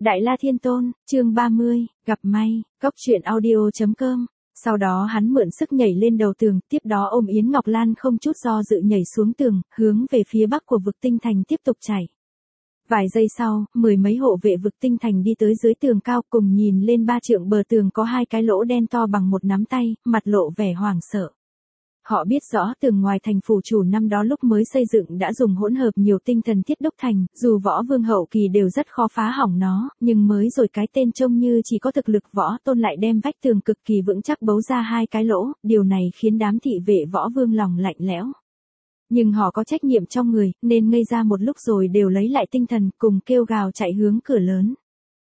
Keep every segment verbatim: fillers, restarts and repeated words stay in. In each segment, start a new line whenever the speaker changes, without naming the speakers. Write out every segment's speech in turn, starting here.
Đại La Thiên Tôn, chương ba mươi, gặp may, góc truyện audio.com. Sau đó hắn mượn sức nhảy lên đầu tường, tiếp đó ôm Yến Ngọc Lan không chút do dự nhảy xuống tường, hướng về phía bắc của vực tinh thành tiếp tục chạy. Vài giây sau, mười mấy hộ vệ vực tinh thành đi tới dưới tường cao cùng nhìn lên ba trượng bờ tường có hai cái lỗ đen to bằng một nắm tay, mặt lộ vẻ hoảng sợ. Họ biết rõ tường ngoài thành phủ chủ năm đó lúc mới xây dựng đã dùng hỗn hợp nhiều tinh thần thiết đúc thành, dù võ vương hậu kỳ đều rất khó phá hỏng nó, nhưng mới rồi cái tên trông như chỉ có thực lực võ tôn lại đem vách tường cực kỳ vững chắc bấu ra hai cái lỗ, điều này khiến đám thị vệ võ vương lòng lạnh lẽo. Nhưng họ có trách nhiệm trong người, nên ngây ra một lúc rồi đều lấy lại tinh thần cùng kêu gào chạy hướng cửa lớn.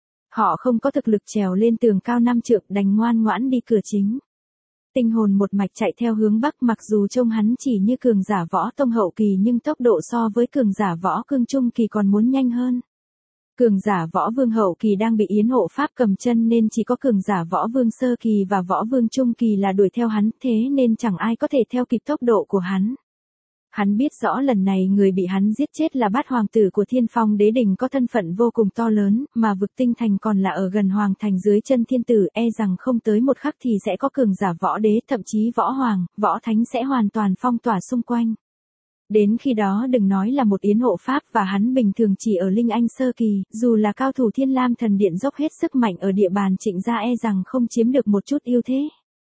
Họ không có thực lực trèo lên tường cao năm trượng đành ngoan ngoãn đi cửa chính. Tinh hồn một mạch chạy theo hướng bắc mặc dù trông hắn chỉ như cường giả võ tông hậu kỳ nhưng tốc độ so với cường giả võ cương trung kỳ còn muốn nhanh hơn. Cường giả võ vương hậu kỳ đang bị Yến hộ pháp cầm chân nên chỉ có cường giả võ vương sơ kỳ và võ vương trung kỳ là đuổi theo hắn, thế nên chẳng ai có thể theo kịp tốc độ của hắn. Hắn biết rõ lần này người bị hắn giết chết là bát hoàng tử của Thiên Phong Đế Đình có thân phận vô cùng to lớn, mà vực tinh thành còn là ở gần hoàng thành dưới chân thiên tử, e rằng không tới một khắc thì sẽ có cường giả võ đế, thậm chí võ hoàng, võ thánh sẽ hoàn toàn phong tỏa xung quanh. Đến khi đó đừng nói là một Yến hộ pháp và hắn bình thường chỉ ở Linh Anh sơ kỳ, dù là cao thủ Thiên Lam thần điện dốc hết sức mạnh ở địa bàn Trịnh gia e rằng không chiếm được một chút ưu thế.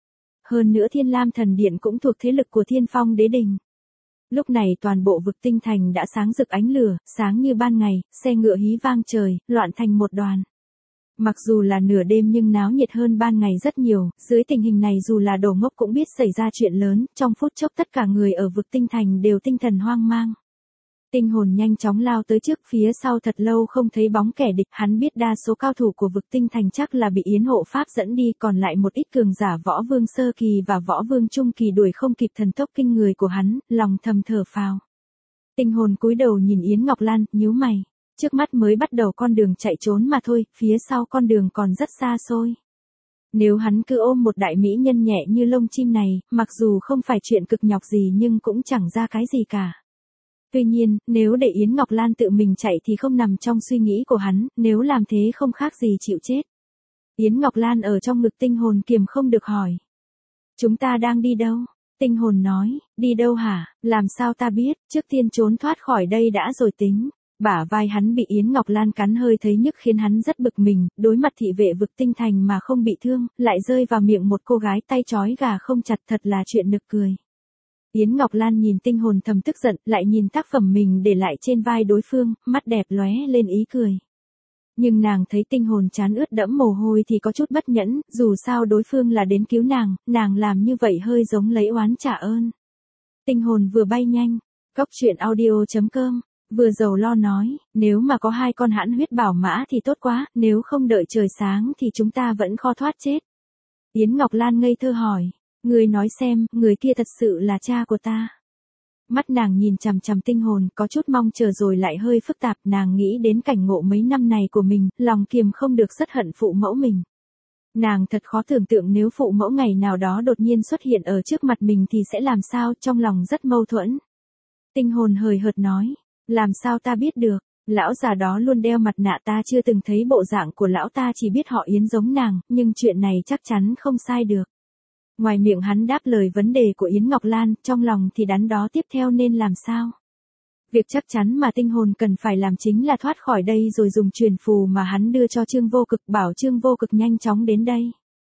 Hơn nữa Thiên Lam thần điện cũng thuộc thế lực của Thiên Phong Đế Đình. Lúc này toàn bộ vực tinh thành đã sáng rực ánh lửa, sáng như ban ngày, xe ngựa hí vang trời, loạn thành một đoàn. Mặc dù là nửa đêm nhưng náo nhiệt hơn ban ngày rất nhiều, dưới tình hình này dù là đồ ngốc cũng biết xảy ra chuyện lớn, trong phút chốc tất cả người ở vực tinh thành đều tinh thần hoang mang. Tinh hồn nhanh chóng lao tới trước, phía sau thật lâu không thấy bóng kẻ địch, hắn biết đa số cao thủ của vực tinh thành chắc là bị Yến hộ pháp dẫn đi, còn lại một ít cường giả võ vương sơ kỳ và võ vương trung kỳ đuổi không kịp thần tốc kinh người của hắn, lòng thầm thở phào. Tinh hồn cúi đầu nhìn Yến Ngọc Lan, nhíu mày, trước mắt mới bắt đầu con đường chạy trốn mà thôi, phía sau con đường còn rất xa xôi. Nếu hắn cứ ôm một đại mỹ nhân nhẹ như lông chim này, mặc dù không phải chuyện cực nhọc gì nhưng cũng chẳng ra cái gì cả. Tuy nhiên, nếu để Yến Ngọc Lan tự mình chạy thì không nằm trong suy nghĩ của hắn, nếu làm thế không khác gì chịu chết. Yến Ngọc Lan ở trong ngực tinh hồn kiềm không được hỏi. Chúng ta đang đi đâu? Tinh hồn nói, đi đâu hả? Làm sao ta biết, trước tiên trốn thoát khỏi đây đã rồi tính. Bả vai hắn bị Yến Ngọc Lan cắn hơi thấy nhức khiến hắn rất bực mình, đối mặt thị vệ vực tinh thành mà không bị thương, lại rơi vào miệng một cô gái tay trói gà không chặt, thật là chuyện nực cười. Yến Ngọc Lan nhìn tinh hồn thầm tức giận, lại nhìn tác phẩm mình để lại trên vai đối phương, mắt đẹp lóe lên ý cười. Nhưng nàng thấy tinh hồn trán ướt đẫm mồ hôi thì có chút bất nhẫn, dù sao đối phương là đến cứu nàng, nàng làm như vậy hơi giống lấy oán trả ơn. Tinh hồn vừa bay nhanh, góc truyện audio.com, vừa giàu lo nói, nếu mà có hai con hãn huyết bảo mã thì tốt quá, nếu không đợi trời sáng thì chúng ta vẫn khó thoát chết. Yến Ngọc Lan ngây thơ hỏi. Người nói xem, người kia thật sự là cha của ta. Mắt nàng nhìn chằm chằm tinh hồn, có chút mong chờ rồi lại hơi phức tạp, nàng nghĩ đến cảnh ngộ mấy năm này của mình, lòng kiềm không được rất hận phụ mẫu mình. Nàng thật khó tưởng tượng nếu phụ mẫu ngày nào đó đột nhiên xuất hiện ở trước mặt mình thì sẽ làm sao, trong lòng rất mâu thuẫn. Tinh hồn hời hợt nói, làm sao ta biết được, lão già đó luôn đeo mặt nạ, ta chưa từng thấy bộ dạng của lão, ta chỉ biết họ Yến giống nàng, nhưng chuyện này chắc chắn không sai được. Ngoài miệng hắn đáp lời vấn đề của Yến Ngọc Lan, trong lòng thì đắn đo tiếp theo nên làm sao. Việc chắc chắn mà tinh hồn cần phải làm chính là thoát khỏi đây rồi dùng truyền phù mà hắn đưa cho Trương Vô Cực, bảo Trương Vô Cực nhanh chóng đến đây.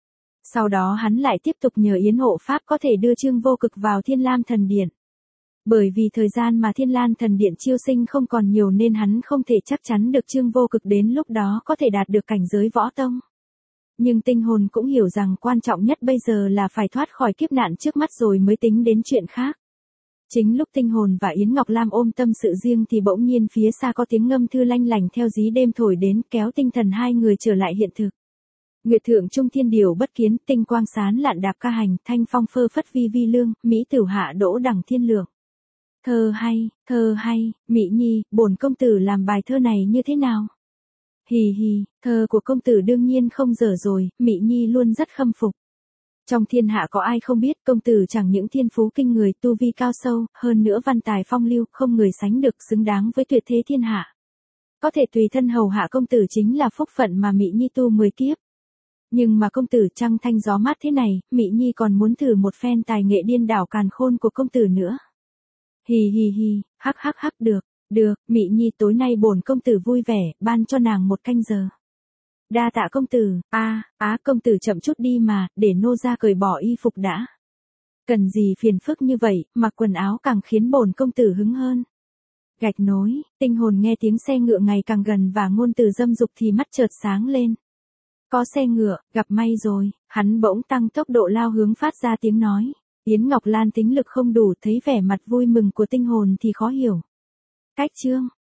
Sau đó hắn lại tiếp tục nhờ Yến hộ pháp có thể đưa Trương Vô Cực vào Thiên Lam thần điện. Bởi vì thời gian mà Thiên Lam thần điện chiêu sinh không còn nhiều nên hắn không thể chắc chắn được Trương Vô Cực đến lúc đó có thể đạt được cảnh giới võ tông. Nhưng tinh hồn cũng hiểu rằng quan trọng nhất bây giờ là phải thoát khỏi kiếp nạn trước mắt rồi mới tính đến chuyện khác. Chính lúc tinh hồn và Yến Ngọc Lam ôm tâm sự riêng thì bỗng nhiên phía xa có tiếng ngâm thư lanh lành theo dí đêm thổi đến, kéo tinh thần hai người trở lại hiện thực. Nguyệt thượng trung thiên điều bất kiến, tinh quang sán lạn đạp ca hành, thanh phong phơ phất vi vi lương, mỹ tử hạ đỗ đẳng thiên lượng. Thơ hay, thơ hay, Mỹ Nhi, bổn công tử làm bài thơ này như thế nào? Hì hì, thơ của công tử đương nhiên không dở rồi, Mỹ Nhi luôn rất khâm phục. Trong thiên hạ có ai không biết công tử chẳng những thiên phú kinh người, tu vi cao sâu, hơn nữa văn tài phong lưu, không người sánh được, xứng đáng với tuyệt thế thiên hạ. Có thể tùy thân hầu hạ công tử chính là phúc phận mà Mị Nhi tu mười kiếp. Nhưng mà công tử trăng thanh gió mát thế này, Mị Nhi còn muốn thử một phen tài nghệ điên đảo càn khôn của công tử nữa. Hì hì hì, hắc hắc hắc được, được, Mị Nhi tối nay bổn công tử vui vẻ, ban cho nàng một canh giờ. Đa tạ công tử, a, á công tử chậm chút đi mà, để nô ra cởi bỏ y phục đã. Cần gì phiền phức như vậy, mặc quần áo càng khiến bổn công tử hứng hơn. Gạch nối, tinh hồn nghe tiếng xe ngựa ngày càng gần và ngôn từ dâm dục thì mắt chợt sáng lên. Có xe ngựa, gặp may rồi, hắn bỗng tăng tốc độ lao hướng phát ra tiếng nói. Yến Ngọc Lan tính lực không đủ, thấy vẻ mặt vui mừng của tinh hồn thì khó hiểu. Cách chương,